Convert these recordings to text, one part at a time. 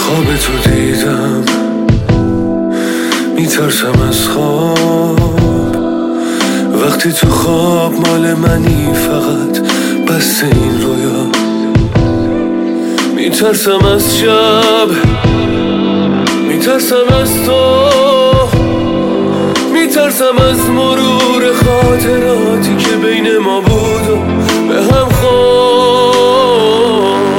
خواب تو دیدم، میترسم از خواب. وقتی تو خواب مال منی، فقط بس این رویا. میترسم از شب، میترسم از تو، میترسم از مرور خاطراتی که بین ما بود و به هم خورد.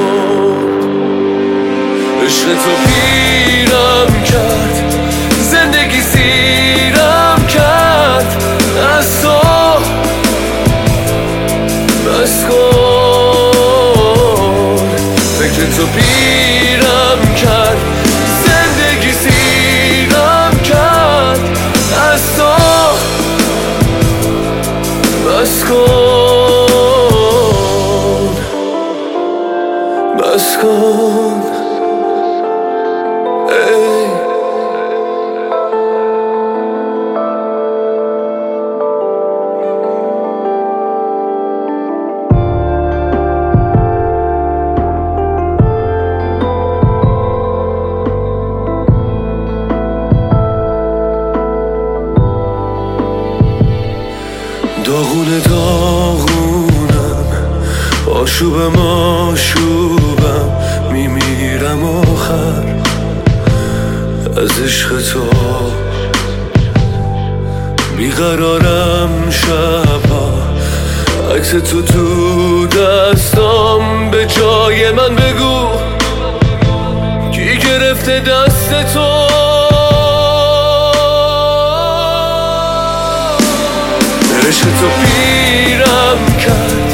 عشق تو پیرم کرد، زندگی سیرم کرد. از تو بس کن، فکر تو پیرم کرد، زندگی سیرم کرد. از تو بس کن، بس کن. داغونه داغونم، آشوبم آشوبم، میمیرم آخر از عشق تو. بیقرارم شبا، عکس تو تو دستام. به جای من بگو کی گرفته دست تو. عشق تو پیرم کرد،